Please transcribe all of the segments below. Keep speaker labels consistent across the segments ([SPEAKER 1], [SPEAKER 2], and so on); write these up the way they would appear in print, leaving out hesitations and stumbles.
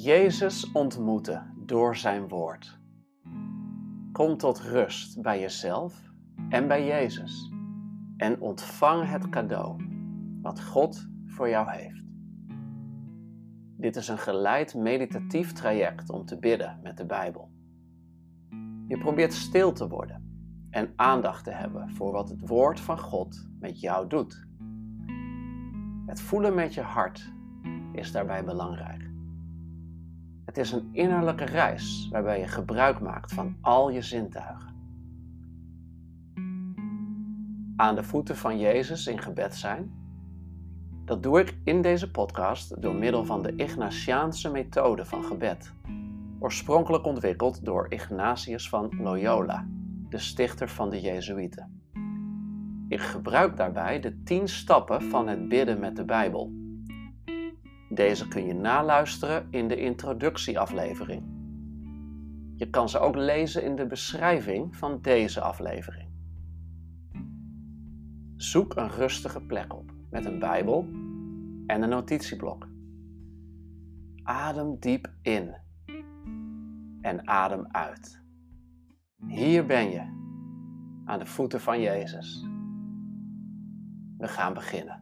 [SPEAKER 1] Jezus ontmoeten door zijn woord. Kom tot rust bij jezelf en bij Jezus en ontvang het cadeau wat God voor jou heeft. Dit is een geleid meditatief traject om te bidden met de Bijbel. Je probeert stil te worden en aandacht te hebben voor wat het woord van God met jou doet. Het voelen met je hart is daarbij belangrijk. Het is een innerlijke reis waarbij je gebruik maakt van al je zintuigen. Aan de voeten van Jezus in gebed zijn, dat doe ik in deze podcast door middel van de Ignatiaanse methode van gebed, oorspronkelijk ontwikkeld door Ignatius van Loyola, de stichter van de Jezuïeten. Ik gebruik daarbij de 10 stappen van het bidden met de Bijbel. Deze kun je naluisteren in de introductieaflevering. Je kan ze ook lezen in de beschrijving van deze aflevering. Zoek een rustige plek op met een Bijbel en een notitieblok. Adem diep in en adem uit. Hier ben je, aan de voeten van Jezus. We gaan beginnen.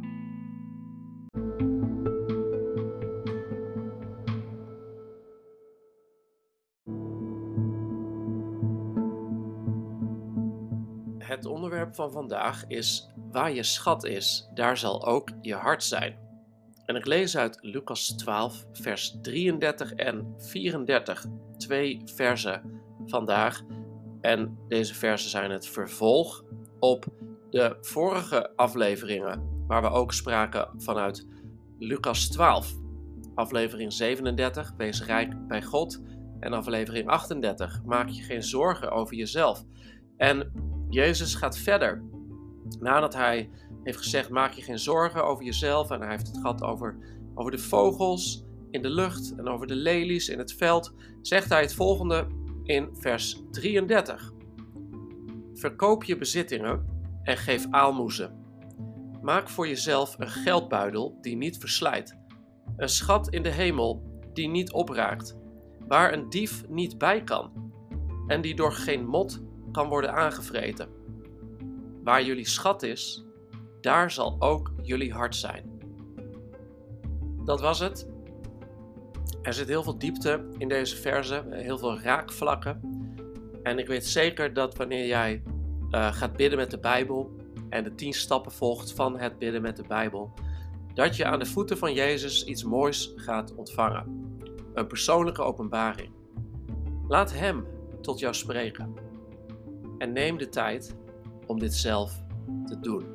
[SPEAKER 1] Het onderwerp van vandaag is: waar je schat is, daar zal ook je hart zijn. En ik lees uit Lucas 12, vers 33 en 34, 2 versen vandaag. En deze versen zijn het vervolg op de vorige afleveringen, waar we ook spraken vanuit Lucas 12. Aflevering 37, wees rijk bij God. En aflevering 38, maak je geen zorgen over jezelf. En Jezus gaat verder. Nadat hij heeft gezegd, maak je geen zorgen over jezelf. En hij heeft het gehad over de vogels in de lucht en over de lelies in het veld. Zegt hij het volgende in vers 33. Verkoop je bezittingen en geef aalmoezen. Maak voor jezelf een geldbuidel die niet verslijt. Een schat in de hemel die niet opraakt. Waar een dief niet bij kan. En die door geen mot kan worden aangevreten. Waar jullie schat is, daar zal ook jullie hart zijn. Dat was het. Er zit heel veel diepte in deze verzen, heel veel raakvlakken. En ik weet zeker dat wanneer jij gaat bidden met de Bijbel en de 10 stappen volgt van het bidden met de Bijbel, dat je aan de voeten van Jezus iets moois gaat ontvangen. Een persoonlijke openbaring. Laat Hem tot jou spreken. En neem de tijd om dit zelf te doen.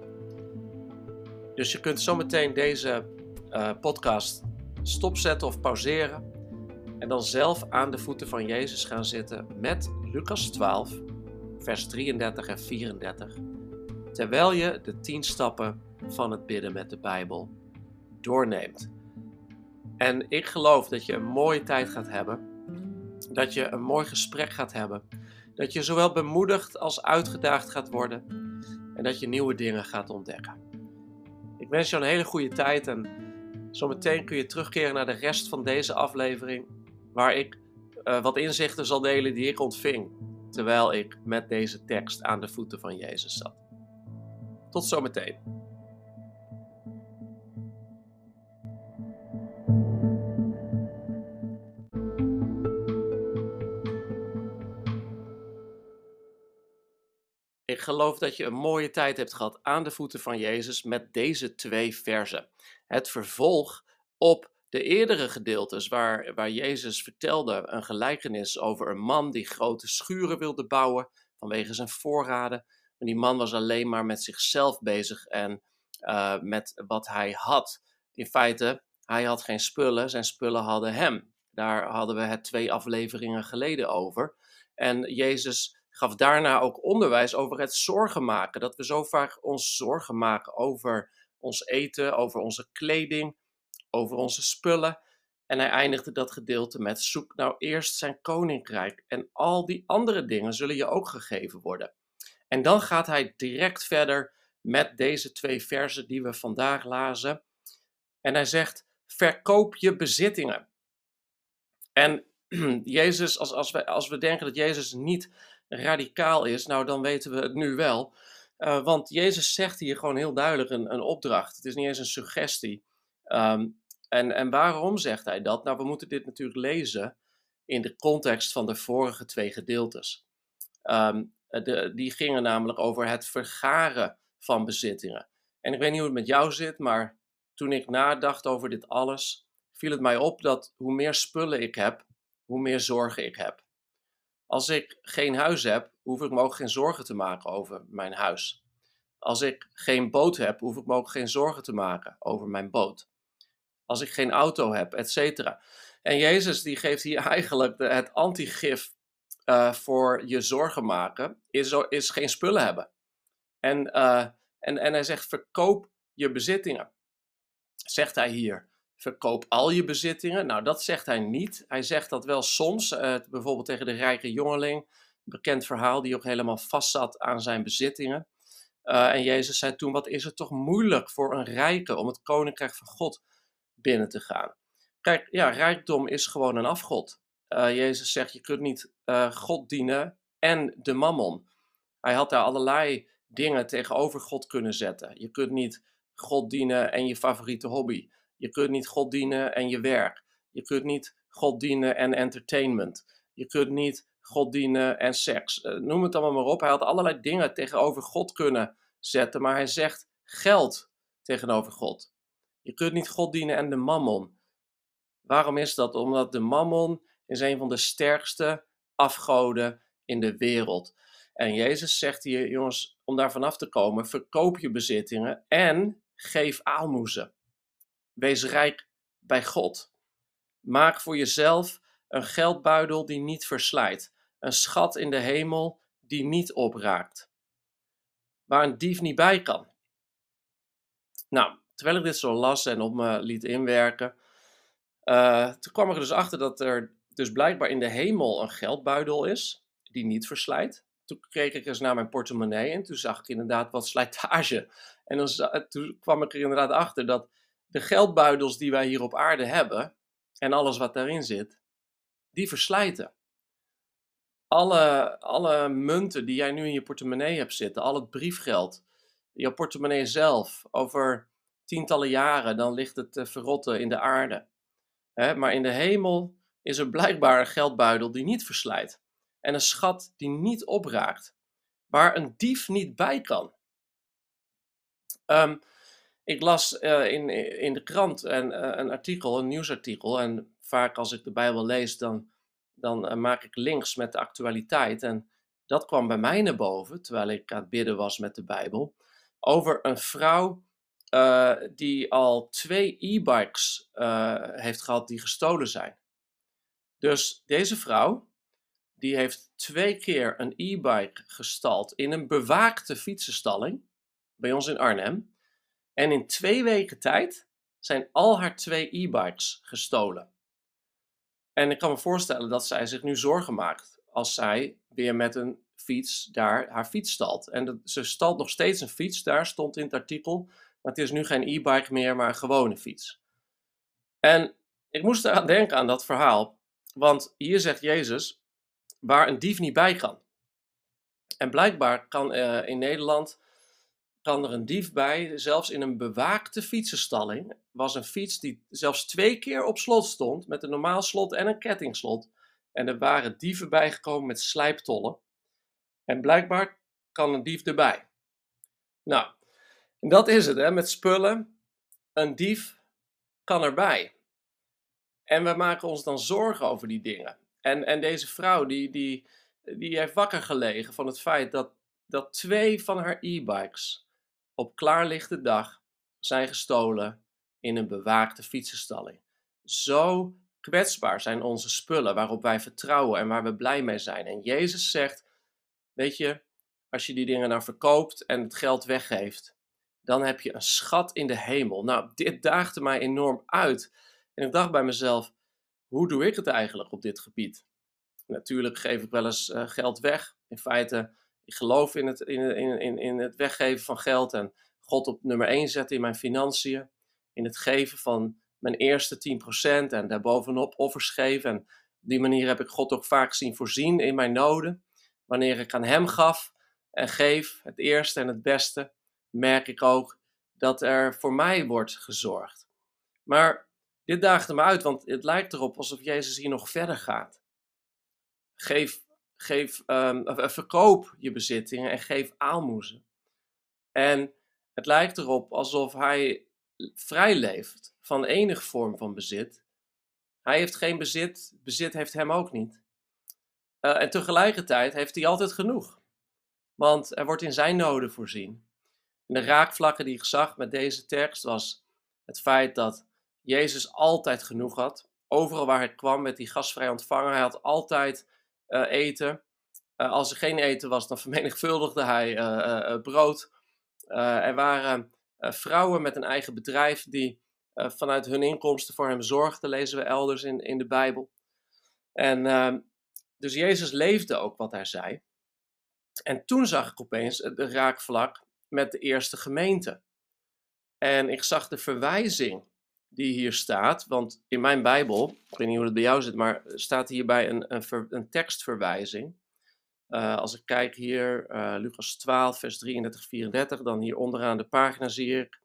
[SPEAKER 1] Dus je kunt zometeen deze podcast stopzetten of pauzeren. En dan zelf aan de voeten van Jezus gaan zitten met Lucas 12, vers 33 en 34. Terwijl je de 10 stappen van het bidden met de Bijbel doorneemt. En ik geloof dat je een mooie tijd gaat hebben. Dat je een mooi gesprek gaat hebben. Dat je zowel bemoedigd als uitgedaagd gaat worden. En dat je nieuwe dingen gaat ontdekken. Ik wens je een hele goede tijd. En zometeen kun je terugkeren naar de rest van deze aflevering. Waar ik wat inzichten zal delen die ik ontving. Terwijl ik met deze tekst aan de voeten van Jezus zat. Tot zometeen. Ik geloof dat je een mooie tijd hebt gehad aan de voeten van Jezus met deze 2 versen. Het vervolg op de eerdere gedeeltes waar Jezus vertelde een gelijkenis over een man die grote schuren wilde bouwen vanwege zijn voorraden. En die man was alleen maar met zichzelf bezig en met wat hij had. In feite, hij had geen spullen, zijn spullen hadden hem. Daar hadden we het 2 afleveringen geleden over. En Jezus gaf daarna ook onderwijs over het zorgen maken. Dat we zo vaak ons zorgen maken over ons eten, over onze kleding, over onze spullen. En hij eindigde dat gedeelte met: zoek nou eerst zijn koninkrijk en al die andere dingen zullen je ook gegeven worden. En dan gaat hij direct verder met deze 2 versen die we vandaag lazen. En hij zegt: verkoop je bezittingen. En Jezus, als we denken dat Jezus niet radicaal is, nou dan weten we het nu wel. Want Jezus zegt hier gewoon heel duidelijk een opdracht. Het is niet eens een suggestie. Ehm, en waarom zegt hij dat? Nou, we moeten dit natuurlijk lezen in de context van de vorige twee gedeeltes. Die gingen namelijk over het vergaren van bezittingen. En ik weet niet hoe het met jou zit, maar toen ik nadacht over dit alles, viel het mij op dat hoe meer spullen ik heb, hoe meer zorgen ik heb. Als ik geen huis heb, hoef ik me ook geen zorgen te maken over mijn huis. Als ik geen boot heb, hoef ik me ook geen zorgen te maken over mijn boot. Als ik geen auto heb, et cetera. En Jezus die geeft hier eigenlijk het antigif voor je zorgen maken, is geen spullen hebben. En hij zegt, verkoop je bezittingen. Zegt hij hier, verkoop al je bezittingen? Nou, dat zegt hij niet. Hij zegt dat wel soms, bijvoorbeeld tegen de rijke jongeling. Een bekend verhaal die ook helemaal vastzat aan zijn bezittingen. En Jezus zei toen, wat is het toch moeilijk voor een rijke om het koninkrijk van God binnen te gaan. Kijk, ja, rijkdom is gewoon een afgod. Jezus zegt, je kunt niet God dienen en de mammon. Hij had daar allerlei dingen tegenover God kunnen zetten. Je kunt niet God dienen en je favoriete hobby. Je kunt niet God dienen en je werk. Je kunt niet God dienen en entertainment. Je kunt niet God dienen en seks. Noem het allemaal maar op. Hij had allerlei dingen tegenover God kunnen zetten, maar hij zegt geld tegenover God. Je kunt niet God dienen en de mammon. Waarom is dat? Omdat de mammon is een van de sterkste afgoden in de wereld. En Jezus zegt hier, jongens, om daar vanaf te komen, verkoop je bezittingen en geef aalmoezen. Wees rijk bij God. Maak voor jezelf een geldbuidel die niet verslijt. Een schat in de hemel die niet opraakt. Waar een dief niet bij kan. Nou, terwijl ik dit zo las en op me liet inwerken, toen kwam ik er dus achter dat er dus blijkbaar in de hemel een geldbuidel is, die niet verslijt. Toen keek ik eens naar mijn portemonnee en toen zag ik inderdaad wat slijtage. En toen kwam ik er inderdaad achter dat de geldbuidels die wij hier op aarde hebben, en alles wat daarin zit, die verslijten. Alle munten die jij nu in je portemonnee hebt zitten, al het briefgeld, je portemonnee zelf, over tientallen jaren, dan ligt het te verrotten in de aarde. Maar in de hemel is er blijkbaar een geldbuidel die niet verslijt. En een schat die niet opraakt. Waar een dief niet bij kan. Ik las in de krant een artikel, een nieuwsartikel. En vaak als ik de Bijbel lees, dan maak ik links met de actualiteit. En dat kwam bij mij naar boven, terwijl ik aan het bidden was met de Bijbel. Over een vrouw die al 2 e-bikes heeft gehad die gestolen zijn. Dus deze vrouw, die heeft 2 keer een e-bike gestald in een bewaakte fietsenstalling bij ons in Arnhem. En in 2 weken tijd zijn al haar 2 e-bikes gestolen. En ik kan me voorstellen dat zij zich nu zorgen maakt als zij weer met een fiets daar haar fiets stalt. En ze stalt nog steeds een fiets, daar stond in het artikel, maar het is nu geen e-bike meer, maar een gewone fiets. En ik moest eraan denken aan dat verhaal, want hier zegt Jezus, waar een dief niet bij kan. En blijkbaar kan in Nederland kan er een dief bij, zelfs in een bewaakte fietsenstalling, was een fiets die zelfs 2 keer op slot stond, met een normaal slot en een kettingslot. En er waren dieven bijgekomen met slijptollen. En blijkbaar kan een dief erbij. Nou, en dat is het, hè, met spullen. Een dief kan erbij. En we maken ons dan zorgen over die dingen. En deze vrouw, die heeft wakker gelegen van het feit dat 2 van haar e-bikes op klaarlichte dag zijn gestolen in een bewaakte fietsenstalling. Zo kwetsbaar zijn onze spullen waarop wij vertrouwen en waar we blij mee zijn. En Jezus zegt, weet je, als je die dingen nou verkoopt en het geld weggeeft, dan heb je een schat in de hemel. Nou, dit daagde mij enorm uit. En ik dacht bij mezelf, hoe doe ik het eigenlijk op dit gebied? Natuurlijk geef ik wel eens geld weg. In feite, ik geloof in het weggeven van geld en God op nummer 1 zetten in mijn financiën. In het geven van mijn eerste 10% en daarbovenop offers geef. En op die manier heb ik God ook vaak zien voorzien in mijn noden. Wanneer ik aan hem gaf en geef, het eerste en het beste, merk ik ook dat er voor mij wordt gezorgd. Maar dit daagde me uit, want het lijkt erop alsof Jezus hier nog verder gaat. Verkoop je bezittingen en geef aalmoezen. En het lijkt erop alsof hij vrij leeft van enige vorm van bezit. Hij heeft geen bezit, bezit heeft hem ook niet. En tegelijkertijd heeft hij altijd genoeg. Want er wordt in zijn noden voorzien. En de raakvlakken die ik zag met deze tekst was het feit dat Jezus altijd genoeg had. Overal waar hij kwam met die gastvrij ontvangen. Hij had altijd eten. Als er geen eten was, dan vermenigvuldigde hij brood. Er waren vrouwen met een eigen bedrijf die vanuit hun inkomsten voor hem zorgden, lezen we elders in de Bijbel. En dus Jezus leefde ook wat hij zei. En toen zag ik opeens de raakvlak met de eerste gemeente. En ik zag de verwijzing die hier staat, want in mijn Bijbel, ik weet niet hoe het bij jou zit, maar staat hierbij een tekstverwijzing. Als ik kijk hier, Lucas 12, vers 33, 34, dan hier onderaan de pagina zie ik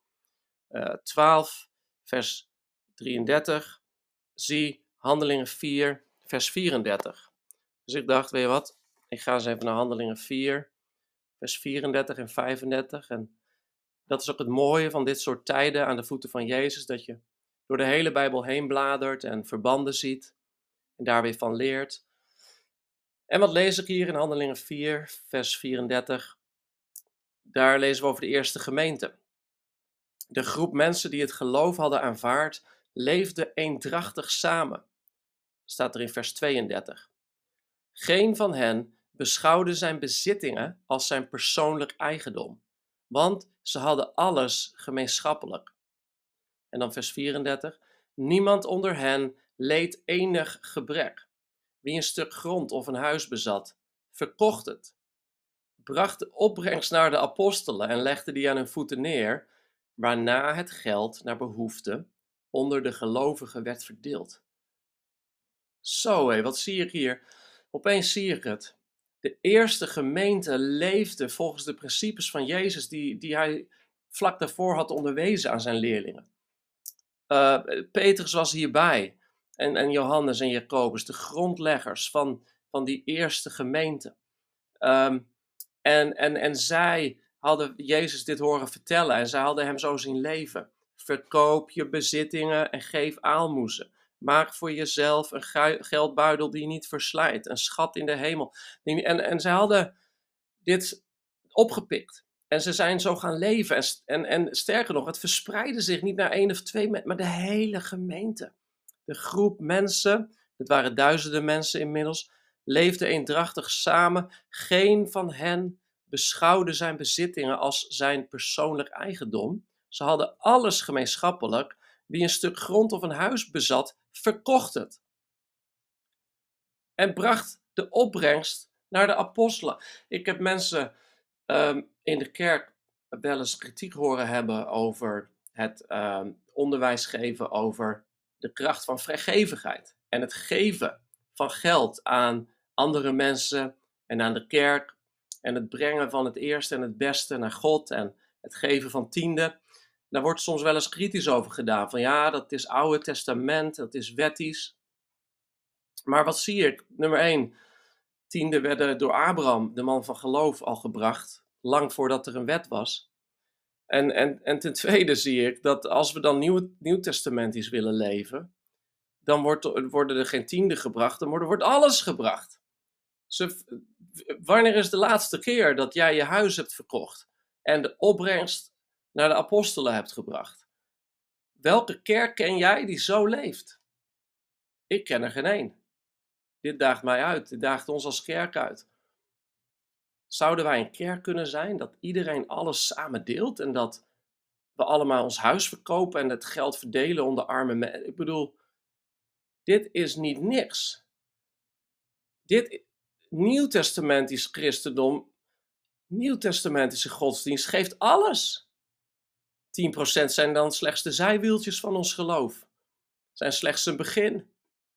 [SPEAKER 1] 12, vers 33, zie Handelingen 4, vers 34. Dus ik dacht, weet je wat, ik ga eens even naar Handelingen 4, vers 34 en 35. En dat is ook het mooie van dit soort tijden aan de voeten van Jezus, dat je door de hele Bijbel heen bladert en verbanden ziet en daar weer van leert. En wat lees ik hier in Handelingen 4, vers 34? Daar lezen we over de eerste gemeente. De groep mensen die het geloof hadden aanvaard, leefde eendrachtig samen. Staat er in vers 32. Geen van hen beschouwde zijn bezittingen als zijn persoonlijk eigendom, want ze hadden alles gemeenschappelijk. En dan vers 34. Niemand onder hen leed enig gebrek. Wie een stuk grond of een huis bezat, verkocht het, bracht de opbrengst naar de apostelen en legde die aan hun voeten neer, waarna het geld naar behoefte onder de gelovigen werd verdeeld. Zo hé, wat zie ik hier? Opeens zie ik het. De eerste gemeente leefde volgens de principes van Jezus die hij vlak daarvoor had onderwezen aan zijn leerlingen. Petrus was hierbij en Johannes en Jacobus, de grondleggers van die eerste gemeente. En zij hadden Jezus dit horen vertellen en zij hadden hem zo zien leven. Verkoop je bezittingen en geef aalmoezen. Maak voor jezelf een geldbuidel die niet verslijt, een schat in de hemel. En zij hadden dit opgepikt. En ze zijn zo gaan leven. En sterker nog, het verspreidde zich niet naar 1 of 2, maar de hele gemeente. De groep mensen, het waren duizenden mensen inmiddels, leefden eendrachtig samen. Geen van hen beschouwde zijn bezittingen als zijn persoonlijk eigendom. Ze hadden alles gemeenschappelijk. Wie een stuk grond of een huis bezat, verkocht het. En bracht de opbrengst naar de apostelen. Ik heb mensen in de kerk wel eens kritiek horen hebben over het onderwijs geven over de kracht van vrijgevigheid. En het geven van geld aan andere mensen en aan de kerk. En het brengen van het eerste en het beste naar God en het geven van tiende. Daar wordt soms wel eens kritisch over gedaan. Van ja, dat is Oude Testament, dat is wettisch. Maar wat zie ik? Nummer 1. Tienden werden door Abraham, de man van geloof, al gebracht. Lang voordat er een wet was. En ten tweede zie ik dat als we dan nieuwtestamentisch willen leven, dan worden er geen tienden gebracht, dan wordt alles gebracht. Wanneer is de laatste keer dat jij je huis hebt verkocht en de opbrengst naar de apostelen hebt gebracht? Welke kerk ken jij die zo leeft? Ik ken er geen één. Dit daagt mij uit, dit daagt ons als kerk uit. Zouden wij een kerk kunnen zijn dat iedereen alles samen deelt en dat we allemaal ons huis verkopen en het geld verdelen onder arme mensen? Ik bedoel, dit is niet niks. Dit nieuwtestamentisch christendom, nieuwtestamentische godsdienst geeft alles. 10% zijn dan slechts de zijwieltjes van ons geloof. zijn slechts een begin.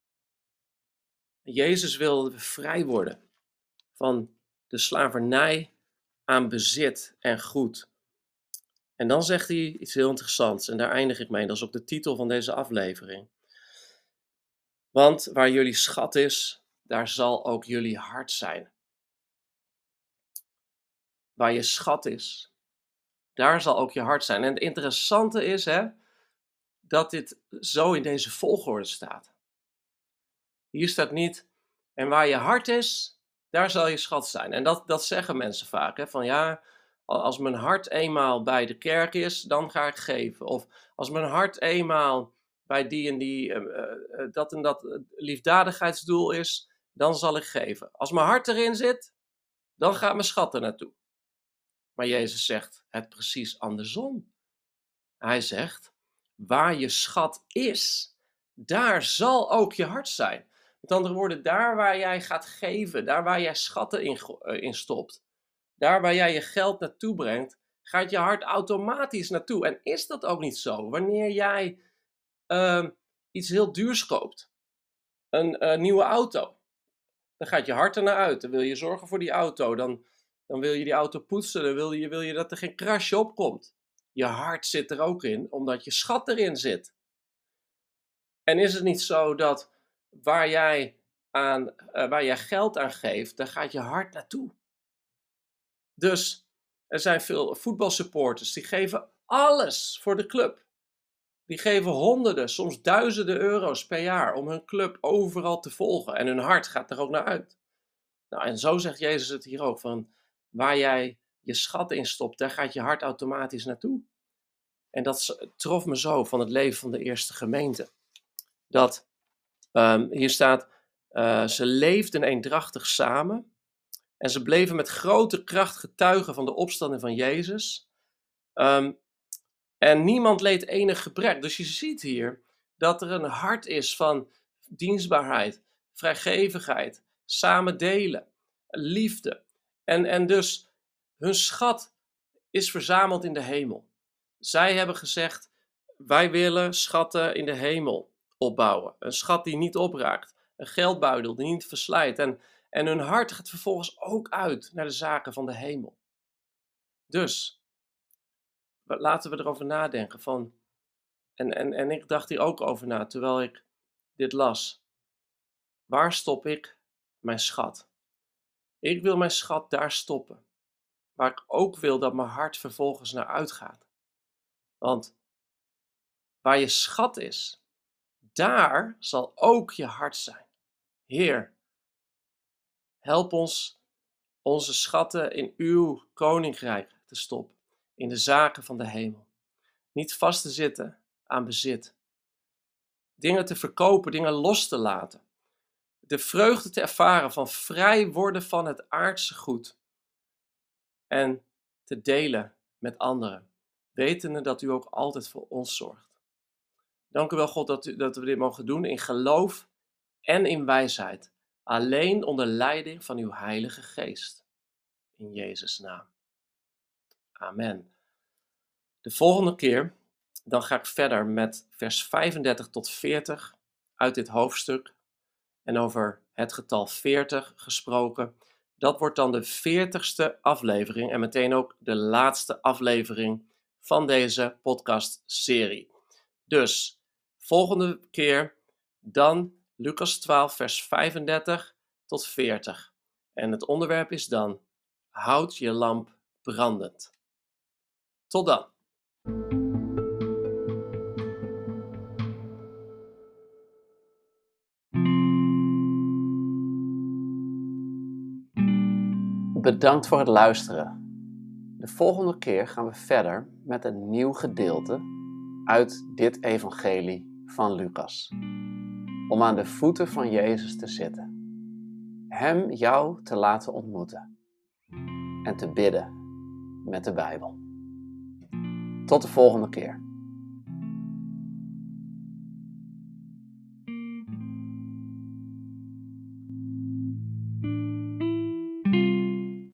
[SPEAKER 1] Jezus wil dat we vrij worden van de slavernij aan bezit en goed. En dan zegt hij iets heel interessants en daar eindig ik mee. Dat is ook de titel van deze aflevering. Want waar jullie schat is, daar zal ook jullie hart zijn. Waar je schat is, daar zal ook je hart zijn. En het interessante is dat dit zo in deze volgorde staat. Hier staat niet, en waar je hart is, daar zal je schat zijn. En dat zeggen mensen vaak. Van ja, als mijn hart eenmaal bij de kerk is, dan ga ik geven. Of als mijn hart eenmaal bij die en die, dat en dat liefdadigheidsdoel is, dan zal ik geven. Als mijn hart erin zit, dan gaat mijn schat er naartoe. Maar Jezus zegt het precies andersom. Hij zegt, waar je schat is, daar zal ook je hart zijn. Met andere woorden, daar waar jij gaat geven, daar waar jij schatten in stopt, daar waar jij je geld naartoe brengt, gaat je hart automatisch naartoe. En is dat ook niet zo? Wanneer jij iets heel duurs koopt, een nieuwe auto, dan gaat je hart er naar uit. Dan wil je zorgen voor die auto, dan wil je die auto poetsen, dan wil je dat er geen krasje op komt. Je hart zit er ook in, omdat je schat erin zit. En is het niet zo dat waar jij geld aan geeft, daar gaat je hart naartoe. Dus er zijn veel voetbalsupporters die geven alles voor de club. Die geven honderden, soms duizenden euro's per jaar om hun club overal te volgen. En hun hart gaat er ook naar uit. Nou, en zo zegt Jezus het hier ook, van waar jij je schat in stopt, daar gaat je hart automatisch naartoe. En dat trof me zo van het leven van de eerste gemeente. Dat hier staat, ze leefden eendrachtig samen en ze bleven met grote kracht getuigen van de opstanding van Jezus. En niemand leed enig gebrek. Dus je ziet hier dat er een hart is van dienstbaarheid, vrijgevigheid, samen delen, liefde. En dus hun schat is verzameld in de hemel. Zij hebben gezegd, wij willen schatten in de hemel opbouwen. Een schat die niet opraakt. Een geldbuidel die niet verslijt. En hun hart gaat vervolgens ook uit naar de zaken van de hemel. Dus, laten we erover nadenken. En ik dacht hier ook over na, terwijl ik dit las. Waar stop ik mijn schat? Ik wil mijn schat daar stoppen. Waar ik ook wil dat mijn hart vervolgens naar uitgaat. Want waar je schat is, daar zal ook je hart zijn. Heer, help ons onze schatten in uw koninkrijk te stoppen, in de zaken van de hemel. Niet vast te zitten aan bezit. Dingen te verkopen, dingen los te laten. De vreugde te ervaren van vrij worden van het aardse goed. En te delen met anderen, wetende dat u ook altijd voor ons zorgt. Dank u wel, God, dat we dit mogen doen in geloof en in wijsheid. Alleen onder leiding van uw Heilige Geest. In Jezus' naam. Amen. De volgende keer, dan ga ik verder met vers 35 tot 40 uit dit hoofdstuk. En over het getal 40 gesproken. Dat wordt dan de 40ste aflevering en meteen ook de laatste aflevering van deze podcastserie. Dus, volgende keer dan Lucas 12 vers 35 tot 40. En het onderwerp is dan, houd je lamp brandend. Tot dan. Bedankt voor het luisteren. De volgende keer gaan we verder met een nieuw gedeelte uit dit evangelie van Lucas. Om aan de voeten van Jezus te zitten. Hem jou te laten ontmoeten. En te bidden met de Bijbel. Tot de volgende keer.